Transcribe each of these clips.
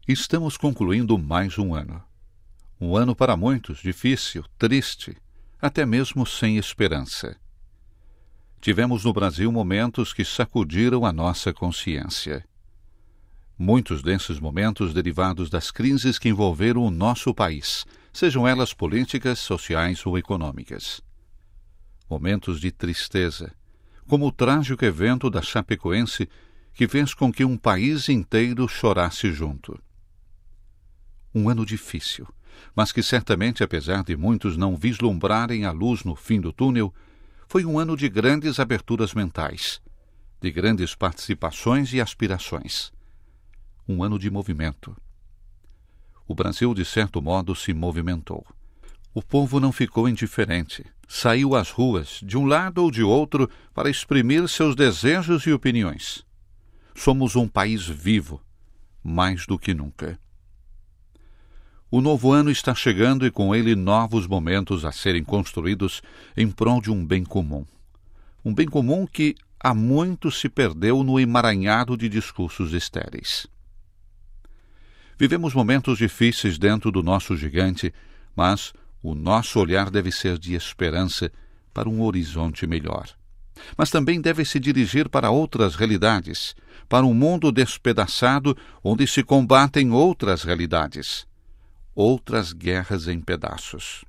Estamos concluindo mais um ano. Um ano para muitos difícil, triste, até mesmo sem esperança. Tivemos no Brasil momentos que sacudiram a nossa consciência. Muitos desses momentos derivados das crises que envolveram o nosso país, sejam elas políticas, sociais ou econômicas. Momentos de tristeza, como o trágico evento da Chapecoense, que fez com que um país inteiro chorasse junto. Um ano difícil, mas que certamente, apesar de muitos não vislumbrarem a luz no fim do túnel, foi um ano de grandes aberturas mentais, de grandes participações e aspirações. Um ano de movimento. O Brasil, de certo modo, se movimentou. O povo não ficou indiferente. Saiu às ruas, de um lado ou de outro, para exprimir seus desejos e opiniões. Somos um país vivo, mais do que nunca. O novo ano está chegando e com ele novos momentos a serem construídos em prol de um bem comum. Um bem comum que há muito se perdeu no emaranhado de discursos estéreis. Vivemos momentos difíceis dentro do nosso gigante, mas o nosso olhar deve ser de esperança para um horizonte melhor. Mas também deve se dirigir para outras realidades, para um mundo despedaçado onde se combatem outras realidades, outras guerras em pedaços.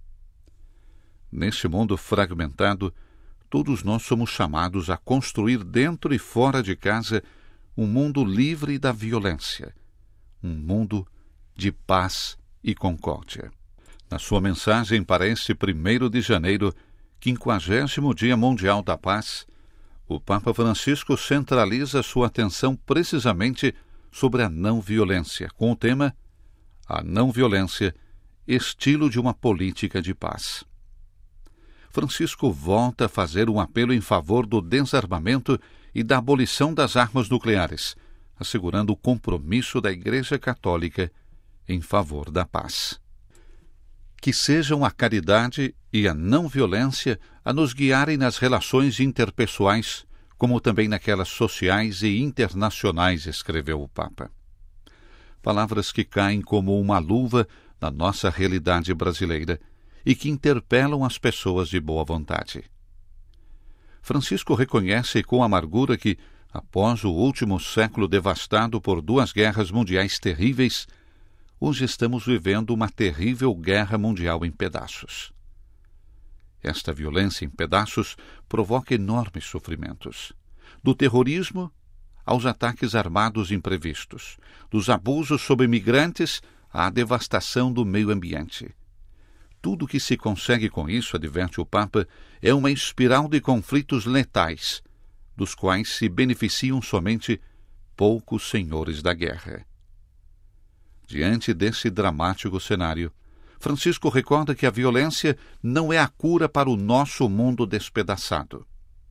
Neste mundo fragmentado, todos nós somos chamados a construir dentro e fora de casa um mundo livre da violência, um mundo de paz e concórdia. Na sua mensagem para este 1º de janeiro, 50º Dia Mundial da Paz, o Papa Francisco centraliza sua atenção precisamente sobre a não-violência, com o tema A não-violência, estilo de uma política de paz. Francisco volta a fazer um apelo em favor do desarmamento e da abolição das armas nucleares, assegurando o compromisso da Igreja Católica em favor da paz. Que sejam a caridade e a não-violência a nos guiarem nas relações interpessoais, como também naquelas sociais e internacionais, escreveu o Papa. Palavras que caem como uma luva na nossa realidade brasileira e que interpelam as pessoas de boa vontade. Francisco reconhece com amargura que, após o último século devastado por 2 guerras mundiais terríveis, hoje estamos vivendo uma terrível guerra mundial em pedaços. Esta violência em pedaços provoca enormes sofrimentos. Do terrorismo aos ataques armados imprevistos, dos abusos sobre imigrantes à devastação do meio ambiente. Tudo o que se consegue com isso, adverte o Papa, é uma espiral de conflitos letais, dos quais se beneficiam somente poucos senhores da guerra. Diante desse dramático cenário, Francisco recorda que a violência não é a cura para o nosso mundo despedaçado.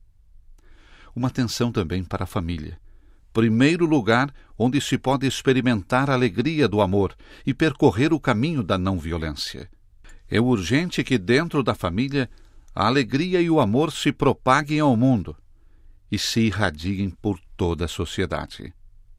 Uma atenção também para a família, primeiro lugar onde se pode experimentar a alegria do amor e percorrer o caminho da não-violência. É urgente que dentro da família a alegria e o amor se propaguem ao mundo e se irradiem por toda a sociedade.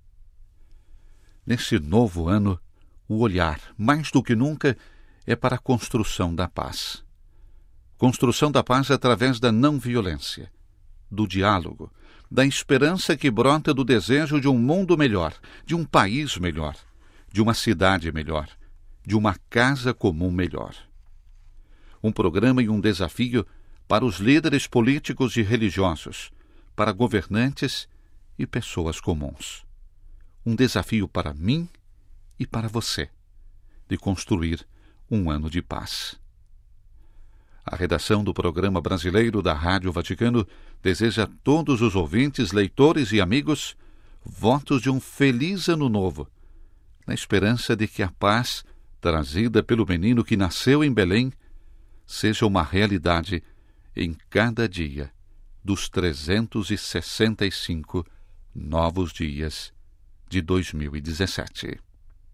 Nesse novo ano, o olhar, mais do que nunca, é para a construção da paz. Construção da paz através da não-violência, do diálogo, da esperança que brota do desejo de um mundo melhor, de um país melhor, de uma cidade melhor, de uma casa comum melhor. Um programa e um desafio para os líderes políticos e religiosos, para governantes e pessoas comuns. Um desafio para mim e para você, de construir um ano de paz. A redação do programa brasileiro da Rádio Vaticano deseja a todos os ouvintes, leitores e amigos votos de um feliz ano novo, na esperança de que a paz, trazida pelo menino que nasceu em Belém, seja uma realidade em cada dia dos 365 novos dias de 2017.